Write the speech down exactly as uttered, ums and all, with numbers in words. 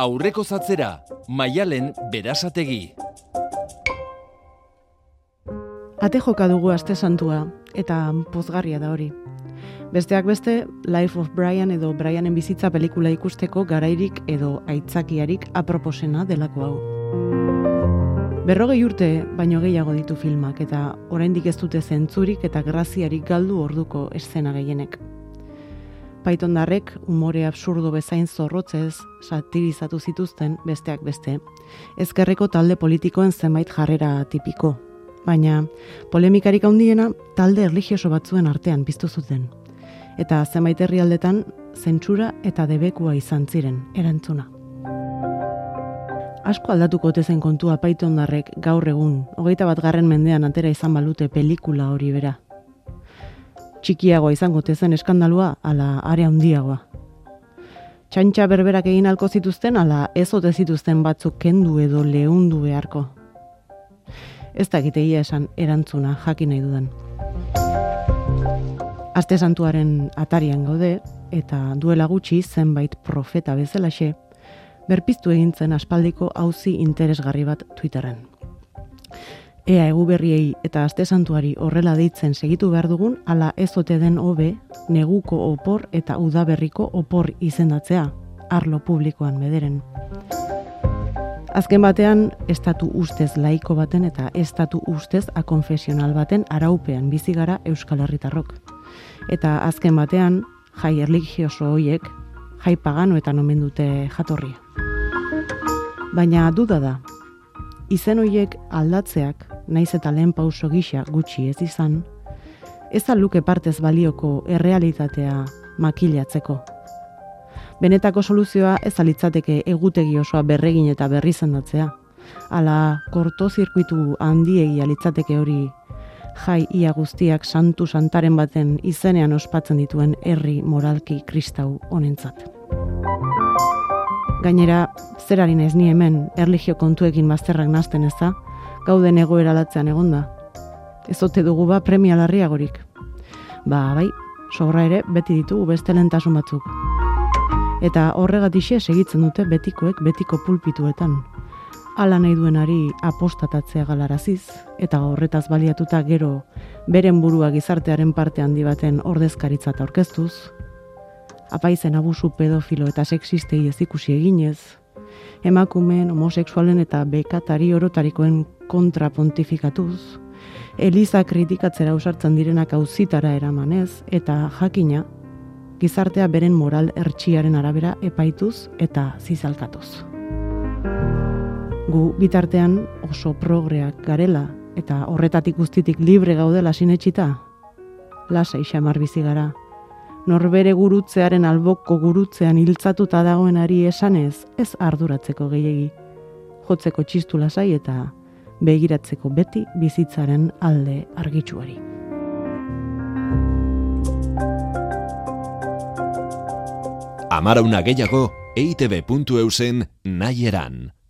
Aurreko zatzera, Maialen Berasategi. Ate joka dugu aste santua, eta pozgarria da hori. Besteak beste, Life of Brian edo Brianen bizitza pelikula ikusteko garairik edo aitzakiarik aproposena delako hau. Berrogei urte baino gehiago ditu filmak, eta oraindik ez dute zentzurik eta graziarik galdu orduko eszena gehienek. Paitondarrek umore absurdo bezain zorrotzez satirizatu zituzten besteak beste, ezkerreko talde politikoen zenbait jarrera tipiko, baina polemikarik handiena talde erlijioso batzuen artean piztu zuten, eta zenbait herrialdetan zentsura eta debekua izan ziren erantzuna. Asko aldatuko ote zen kontua Paitondarrek gaur egun, hogeita bat garren mendean atera izan balute pelikula hori bera. Txikiagoa izango zen eskandalua, ala are handiagoa. Txantxa berberak egin halko zituzten, ala ez ote zituzten batzuk kendu edo leundu beharko. Ez dakit egia esan erantzuna jakin nahi dudan. Aste santuaren atarian gaude, eta duela gutxi zenbait profeta bezalaxe, berpiztu egin zen aspaldiko auzi interesgarri bat Twitterren. Ea eguberriei eta aste santuari horrela deitzen segitu behar dugun, ala ez ote den hobe neguko opor eta udaberriko opor izendatzea, arlo publikoan bederen. Azken batean, estatu ustez laiko baten eta estatu ustez akonfesional baten araupean bizi gara Euskal Herritarrok. Eta azken batean, jai erlijioso hoiek, jai paganoetan omen dute jatorria. Baina duda da, izen hoiek aldatzeak, naiz eta lehen pauso gisa gutxi ez izan, ez luke partez balioko errealitatea makilatzeko. Benetako soluzioa ez alitzateke egutegi osoa berregin eta berri zendatzea. Ala kortozirkuitu handiegi alitzateke hori jai ia guztiak santu santaren baten izenean ospatzen dituen herri moralki kristau honentzat. Gainera, zerari naiz ni hemen erlijio kontuekin bazterrak nazten ez da, gauden egoera latzean egonda. Ez ote dugu ba premia larriagorik. Ba, bai, sobra ere beti ditugu beste lehentasun batzuk. Eta horregatixe segitzen dute betikoek betiko pulpituetan. Hala nahi duenari apostatatzea galaraziz, eta horretaz baliatuta gero beren burua gizartearen parte handi baten ordezkaritzat aurkeztuz, apaizen abusu pedofilo eta sexistei ez ikusi eginez, emakumeen, homosexualen eta bekatari orotarikoen kontra pontifikatuz, Eliza kritikatzera ausartzen direnak auzitara eramanez, eta jakina, gizartea beren moral hertsiaren arabera epaituz eta zizalkatuz. Gu bitartean oso progreak garela eta horretatik guztitik libre gaudela sinetsita, lasai xamar bizi gara. Norbere gurutzearen alboko gurutzean hiltzatuta dagoenari esanez, ez arduratzeko gehiegi, jotzeko txistu lasai eta begiratzeko beti bizitzaren alde argitsuari. Amarauna gehiago, e i te be puntu eusen nahi eran.